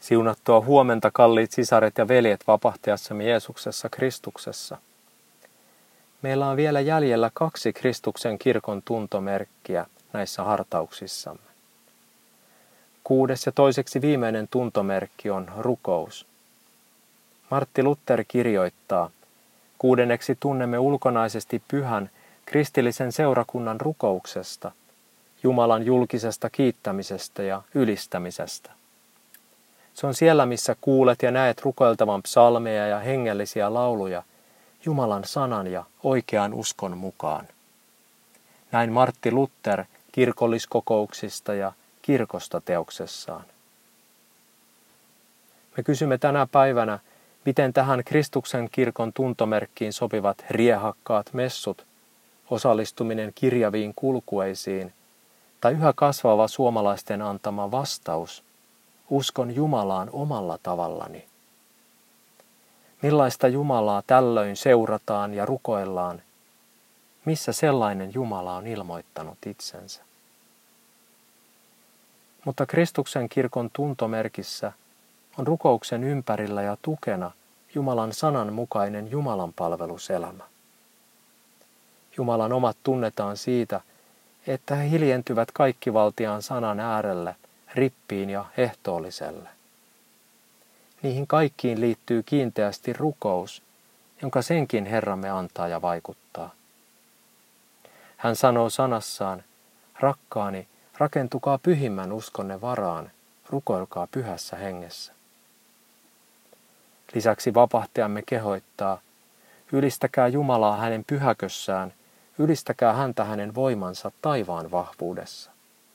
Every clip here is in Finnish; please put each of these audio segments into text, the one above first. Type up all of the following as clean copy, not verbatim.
Siunattua huomenta, kalliit sisaret ja veljet vapahtajassamme Jeesuksessa Kristuksessa. Meillä on vielä jäljellä 2 Kristuksen kirkon tuntomerkkiä näissä hartauksissamme. 6. ja toiseksi viimeinen tuntomerkki on rukous. Martti Luther kirjoittaa: 6. tunnemme ulkonaisesti pyhän kristillisen seurakunnan rukouksesta, Jumalan julkisesta kiittämisestä ja ylistämisestä. Se on siellä, missä kuulet ja näet rukoiltavan psalmeja ja hengellisiä lauluja Jumalan sanan ja oikean uskon mukaan. Näin Martti Luther kirkolliskokouksista ja kirkosta teoksessaan. Me kysymme tänä päivänä, miten tähän Kristuksen kirkon tuntomerkkiin sopivat riehakkaat messut, osallistuminen kirjaviin kulkueisiin tai yhä kasvava suomalaisten antama vastaus, uskon Jumalaan omalla tavallani. Millaista Jumalaa tällöin seurataan ja rukoillaan? Missä sellainen Jumala on ilmoittanut itsensä? Mutta Kristuksen kirkon tuntomerkissä on rukouksen ympärillä ja tukena Jumalan sanan mukainen Jumalan palveluselämä. Jumalan omat tunnetaan siitä, että he hiljentyvät kaikkivaltiaan sanan äärelle, rippiin ja ehtoolliselle. Niihin kaikkiin liittyy kiinteästi rukous, jonka senkin Herramme antaa ja vaikuttaa. Hän sanoo sanassaan: rakkaani, rakentukaa pyhimmän uskonne varaan, rukoilkaa pyhässä hengessä. Lisäksi vapahtajamme kehoittaa: ylistäkää Jumalaa hänen pyhäkössään, ylistäkää häntä hänen voimansa taivaan vahvuudessa.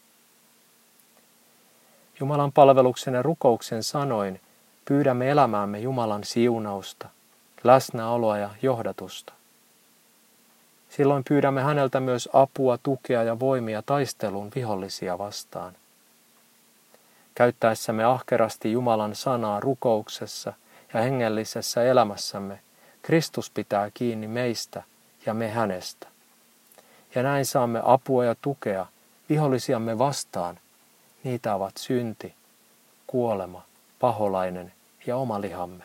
Jumalan palveluksen ja rukouksen sanoin pyydämme elämäämme Jumalan siunausta, läsnäoloa ja johdatusta. Silloin pyydämme häneltä myös apua, tukea ja voimia taisteluun vihollisia vastaan. Käyttäessämme ahkerasti Jumalan sanaa rukouksessa ja hengellisessä elämässämme, Kristus pitää kiinni meistä ja me hänestä. Ja näin saamme apua ja tukea vihollisiamme vastaan. Niitä ovat synti, kuolema, paholainen ja oma lihamme.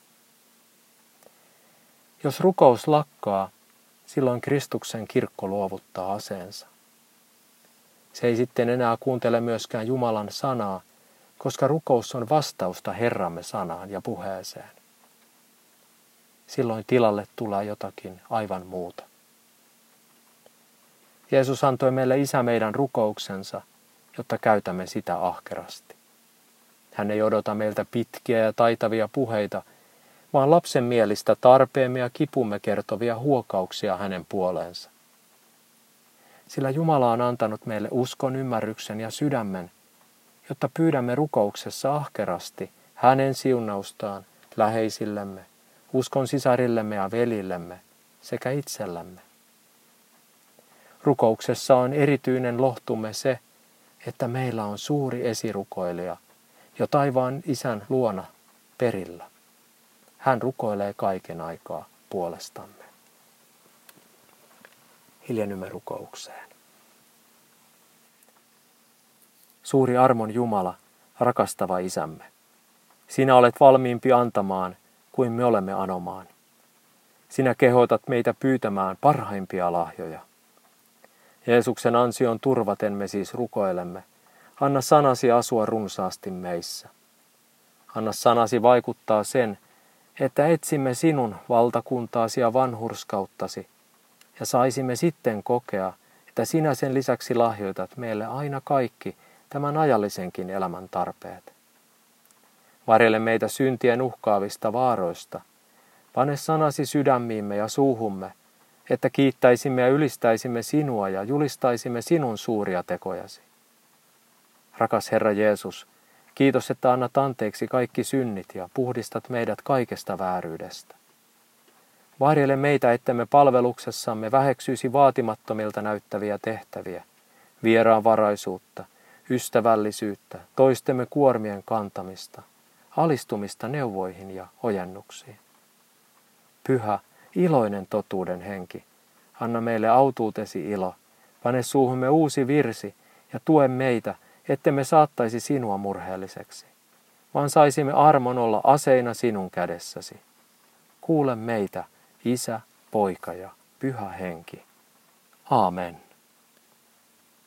Jos rukous lakkaa, silloin Kristuksen kirkko luovuttaa aseensa. Se ei sitten enää kuuntele myöskään Jumalan sanaa, koska rukous on vastausta Herramme sanaan ja puheeseen. Silloin tilalle tulee jotakin aivan muuta. Jeesus antoi meille Isä meidän rukouksensa, jotta käytämme sitä ahkerasti. Hän ei odota meiltä pitkiä ja taitavia puheita, vaan lapsenmielistä tarpeemme ja kipumme kertovia huokauksia hänen puoleensa. Sillä Jumala on antanut meille uskon, ymmärryksen ja sydämen, jotta pyydämme rukouksessa ahkerasti hänen siunaustaan läheisillemme, uskon sisarillemme ja velillemme sekä itsellämme. Rukouksessa on erityinen lohtumme se, että meillä on suuri esirukoilija jo taivaan Isän luona perillä. Hän rukoilee kaiken aikaa puolestamme. Hiljennymme rukoukseen. Suuri armon Jumala, rakastava Isämme, sinä olet valmiimpi antamaan kuin me olemme anomaan. Sinä kehotat meitä pyytämään parhaimpia lahjoja. Jeesuksen ansion turvaten me siis rukoilemme. Anna sanasi asua runsaasti meissä. Anna sanasi vaikuttaa sen, että etsimme sinun valtakuntaasi ja vanhurskauttasi, ja saisimme sitten kokea, että sinä sen lisäksi lahjoitat meille aina kaikki tämän ajallisenkin elämän tarpeet. Varjele meitä syntien uhkaavista vaaroista. Pane sanasi sydämiimme ja suuhumme, että kiittäisimme ja ylistäisimme sinua ja julistaisimme sinun suuria tekojasi. Rakas Herra Jeesus, kiitos, että annat anteeksi kaikki synnit ja puhdistat meidät kaikesta vääryydestä. Varjele meitä, ettemme palveluksessamme väheksyisi vaatimattomilta näyttäviä tehtäviä, vieraanvaraisuutta, ystävällisyyttä, toistemme kuormien kantamista, alistumista neuvoihin ja ojennuksiin. Pyhä, iloinen totuuden henki, anna meille autuutesi ilo, pane suuhumme uusi virsi ja tue meitä, ettemme saattaisi sinua murheelliseksi. vaan saisimme armon olla aseina sinun kädessäsi. Kuule meitä, Isä, Poika ja Pyhä Henki. Aamen.